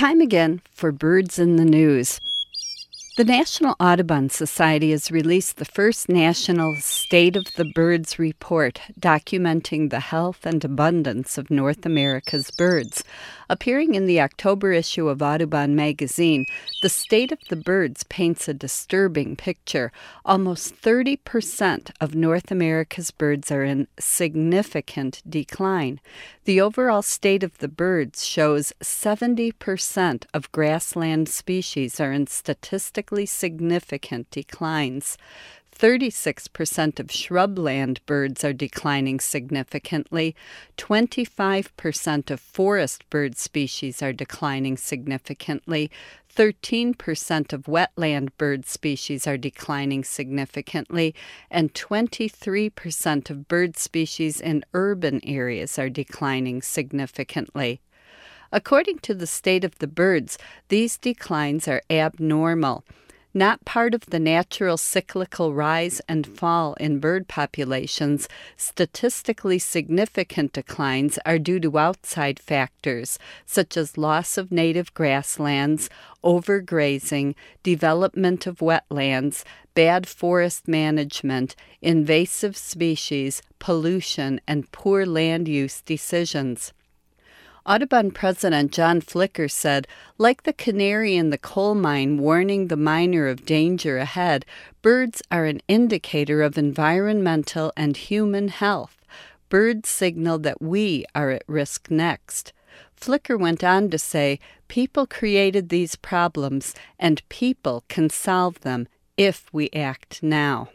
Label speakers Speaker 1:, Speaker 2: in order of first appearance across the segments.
Speaker 1: Time again for Birds in the News. The National Audubon Society has released the first national State of the Birds report documenting the health and abundance of North America's birds. Appearing in the October issue of Audubon magazine, the State of the Birds paints a disturbing picture. Almost 30% of North America's birds are in significant decline. The overall state of the birds shows 70% of grassland species are in statistically significant declines. 36% of shrubland birds are declining significantly. 25% of forest bird species are declining significantly. 13% of wetland bird species are declining significantly, and 23% of bird species in urban areas are declining significantly. According to the State of the Birds, these declines are abnormal, not part of the natural cyclical rise and fall in bird populations. Statistically significant declines are due to outside factors, such as loss of native grasslands, overgrazing, development of wetlands, bad forest management, invasive species, pollution, and poor land use decisions. Audubon President John Flicker said, "Like the canary in the coal mine warning the miner of danger ahead, birds are an indicator of environmental and human health. Birds signal that we are at risk next." Flicker went on to say, "People created these problems, and people can solve them if we act now."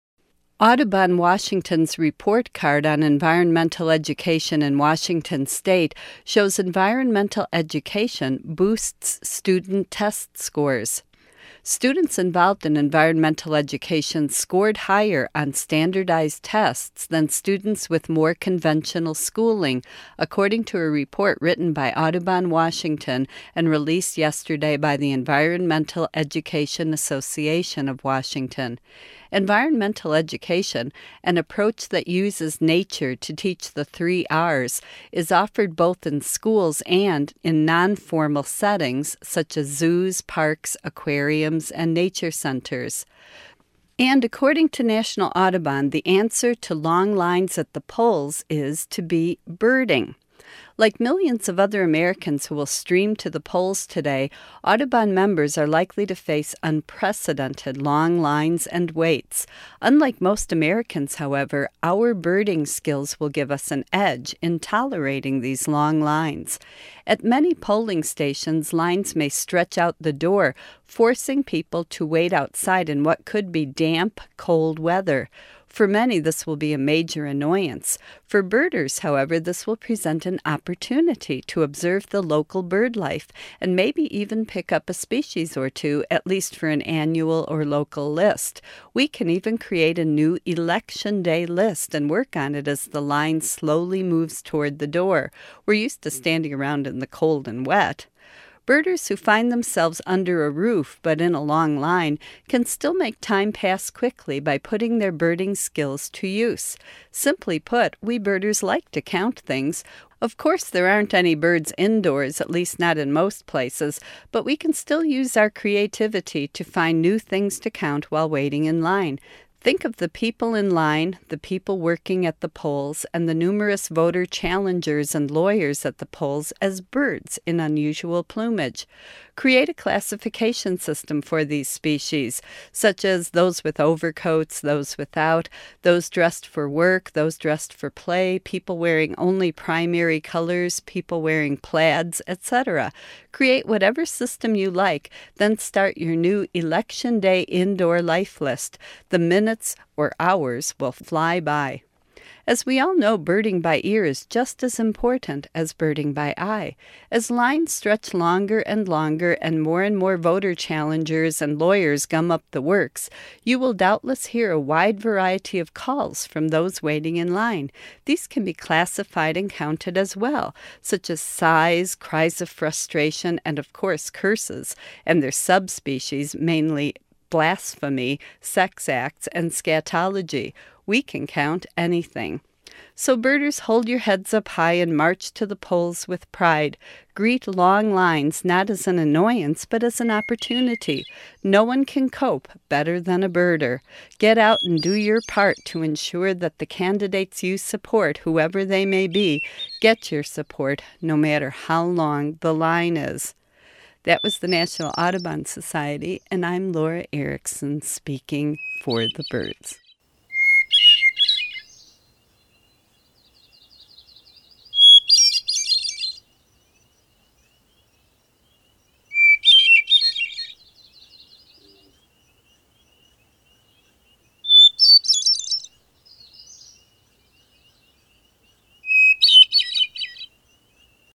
Speaker 1: Audubon Washington's report card on environmental education in Washington State shows environmental education boosts student test scores. Students involved in environmental education scored higher on standardized tests than students with more conventional schooling, according to a report written by Audubon Washington and released yesterday by the Environmental Education Association of Washington. Environmental education, an approach that uses nature to teach the 3 R's, is offered both in schools and in non-formal settings such as zoos, parks, aquariums, and nature centers. And according to National Audubon, the answer to long lines at the polls is to be birding. Like millions of other Americans who will stream to the polls today, Audubon members are likely to face unprecedented long lines and waits. Unlike most Americans, however, our birding skills will give us an edge in tolerating these long lines. At many polling stations, lines may stretch out the door, forcing people to wait outside in what could be damp, cold weather. For many, this will be a major annoyance. For birders, however, this will present an opportunity to observe the local bird life and maybe even pick up a species or two, at least for an annual or local list. We can even create a new Election Day list and work on it as the line slowly moves toward the door. We're used to standing around in the cold and wet. Birders who find themselves under a roof but in a long line can still make time pass quickly by putting their birding skills to use. Simply put, we birders like to count things. Of course, there aren't any birds indoors, at least not in most places, but we can still use our creativity to find new things to count while waiting in line. Think of the people in line, the people working at the polls, and the numerous voter challengers and lawyers at the polls as birds in unusual plumage. Create a classification system for these species, such as those with overcoats, those without, those dressed for work, those dressed for play, people wearing only primary colors, people wearing plaids, etc. Create whatever system you like, then start your new Election Day indoor life list. The minutes or hours will fly by. As we all know, birding by ear is just as important as birding by eye. As lines stretch longer and longer and more voter challengers and lawyers gum up the works, you will doubtless hear a wide variety of calls from those waiting in line. These can be classified and counted as well, such as sighs, cries of frustration, and of course curses, and their subspecies, mainly blasphemy, sex acts, and scatology. We can count anything. So birders, hold your heads up high and march to the polls with pride. Greet long lines not as an annoyance, but as an opportunity. No one can cope better than a birder. Get out and do your part to ensure that the candidates you support, whoever they may be, get your support, no matter how long the line is. That was the National Audubon Society, and I'm Laura Erickson speaking for the birds.